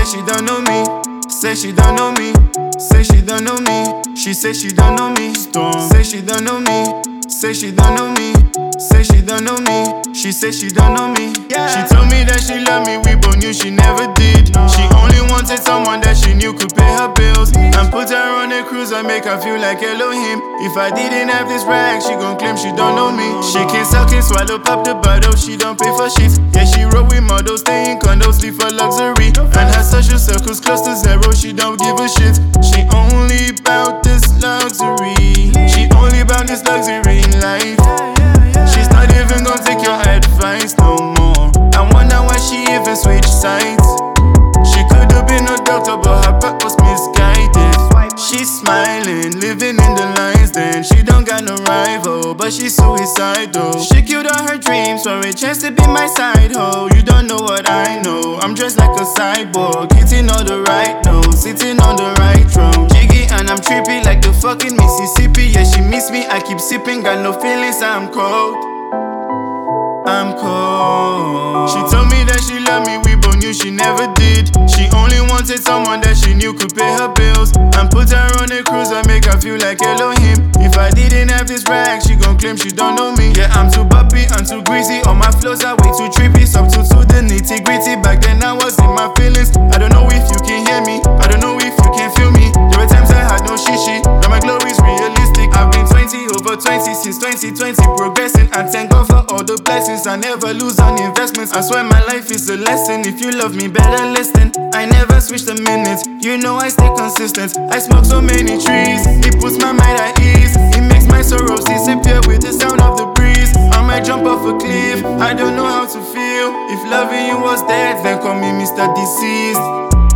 she don't know me. Say she don't know me. Say she don't know me. She say she don't know me. Say she don't know me. Say she don't know me. Say she don't know me. She say she don't know me. She told me that she loved me, we both knew she never did. She only wanted someone that she knew could pay her bills and put her on a cruise and make her feel like Elohim. If I didn't have this rag, she gon' claim she don't know me. She can't suck and swallow, pop the bottle, she don't pay for shit. Yeah, she roll with models, stay in condos, live for luxury. And her social circle's close to zero, she don't give a shit. She only bout this luxury. She only bout this luxury in life. She's not even gonna take your advice no more. I wonder why she even switched sides. She could've been a doctor, but her path was misguided. She's smiling, living in the lines, then she don't got no rival, but she's suicidal. She killed all her dreams for a chance to be my side hoe. You don't know what I know, I'm dressed like a cyborg, hitting all the right notes, sitting on the right throne. Jiggy and I'm trippy like the fucking Mississippi. Yeah, she miss me, I keep sipping, got no feelings, I'm cold. I'm cold. She told me that she loved me, we both knew she never did. She only wanted someone that she knew could pay her bills and put her on a cruise and make her feel like Elohim. If I didn't have this rag, she gon' claim she don't know me. Yeah, I'm too bumpy, I'm too greasy, all my flows are way too trippy. Subtle to the nitty gritty, back then I was in my feelings. I don't know if you can hear me, I don't know if you can feel me. There were times I had no shishi, now my glory's realistic. I've been 20 over 20 since 2020, progressing. I thank God for all the blessings, I never lose on investments. I swear my life is a lesson, if you love me better listen. I never switch the minutes, you know I stay consistent. I smoke so many trees, it puts my mind at ease. It makes my sorrows disappear with the sound of the breeze. I might jump off a cliff, I don't know how to feel. If loving you was dead, then call me Mr. Deceased.